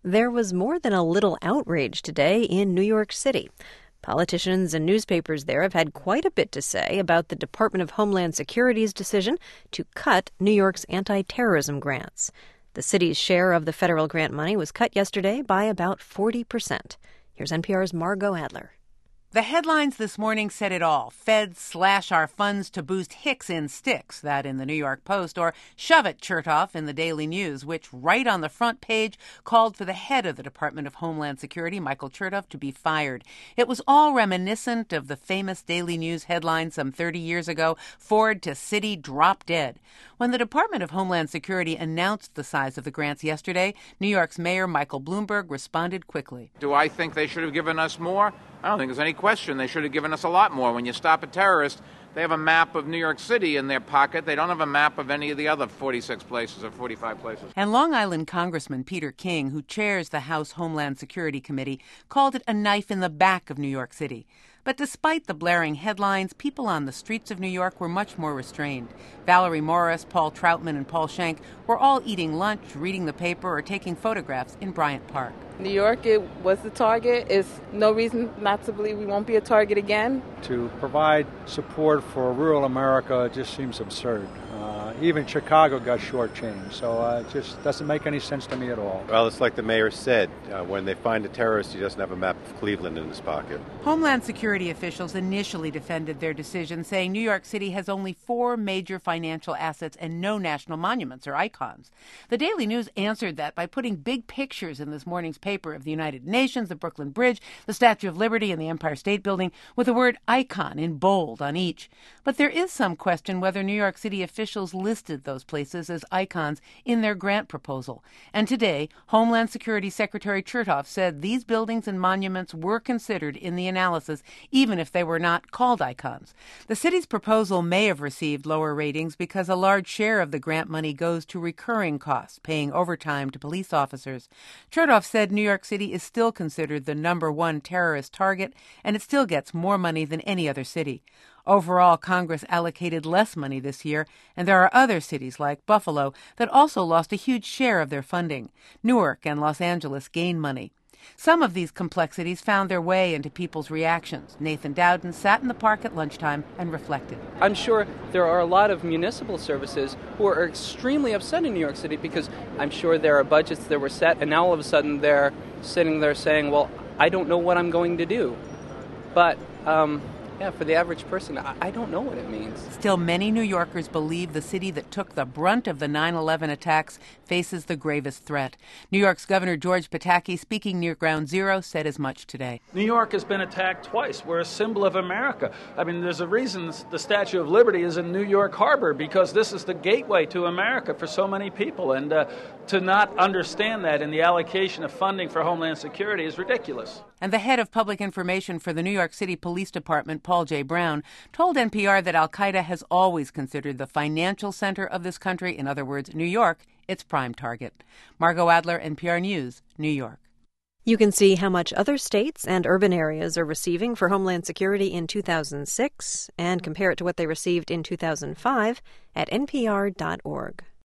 There was more than a little outrage today in New York City. Politicians and newspapers there have had quite a bit to say about the Department of Homeland Security's decision to cut New York's anti-terrorism grants. The city's share of the federal grant money was cut yesterday by about 40%. Here's NPR's Margot Adler. The headlines this morning said it all. Feds slash our funds to boost Hicks in sticks, that in the New York Post, or shove it, Chertoff, in the Daily News, which right on the front page called for the head of the Department of Homeland Security, Michael Chertoff, to be fired. It was all reminiscent of the famous Daily News headline some 30 years ago, Ford to City drop dead. When the Department of Homeland Security announced the size of the grants yesterday, New York's Mayor Michael Bloomberg responded quickly. Do I think they should have given us more? I don't think there's any question they should have given us a lot more. When you stop a terrorist, they have a map of New York City in their pocket. They don't have a map of any of the other 46 places or 45 places. And Long Island Congressman Peter King, who chairs the House Homeland Security Committee, called it a knife in the back of New York City. But despite the blaring headlines, people on the streets of New York were much more restrained. Valerie Morris, Paul Troutman, and Paul Schenck were all eating lunch, reading the paper, or taking photographs in Bryant Park. New York, it was the target. It's no reason not to believe we won't be a target again. To provide support for rural America just seems absurd. Even Chicago got shortchanged, so it just doesn't make any sense to me at all. Well, it's like the mayor said, when they find a terrorist, he doesn't have a map of Cleveland in his pocket. Homeland Security officials initially defended their decision, saying New York City has only 4 major financial assets and no national monuments or icons. The Daily News answered that by putting big pictures in this morning's paper of the United Nations, the Brooklyn Bridge, the Statue of Liberty, and the Empire State Building, with the word icon in bold on each. But there is some question whether New York City officials listed those places as icons in their grant proposal. And today, Homeland Security Secretary Chertoff said these buildings and monuments were considered in the analysis, even if they were not called icons. The city's proposal may have received lower ratings because a large share of the grant money goes to recurring costs, paying overtime to police officers. Chertoff said New York City is still considered the #1 terrorist target, and it still gets more money than any other city. Overall, Congress allocated less money this year, and there are other cities like Buffalo that also lost a huge share of their funding. Newark and Los Angeles gained money. Some of these complexities found their way into people's reactions. Nathan Dowden sat in the park at lunchtime and reflected. I'm sure there are a lot of municipal services who are extremely upset in New York City because I'm sure there are budgets that were set, and now all of a sudden they're sitting there saying, well, I don't know what I'm going to do. But for the average person, I don't know what it means. Still, many New Yorkers believe the city that took the brunt of the 9/11 attacks faces the gravest threat. New York's Governor George Pataki, speaking near Ground Zero, said as much today. New York has been attacked twice. We're a symbol of America. I mean, there's a reason the Statue of Liberty is in New York Harbor, because this is the gateway to America for so many people. And to not understand that in the allocation of funding for Homeland Security is ridiculous. And the head of public information for the New York City Police Department, Paul J. Brown, told NPR that al-Qaeda has always considered the financial center of this country, in other words, New York, its prime target. Margot Adler, NPR News, New York. You can see how much other states and urban areas are receiving for Homeland Security in 2006 and compare it to what they received in 2005 at npr.org.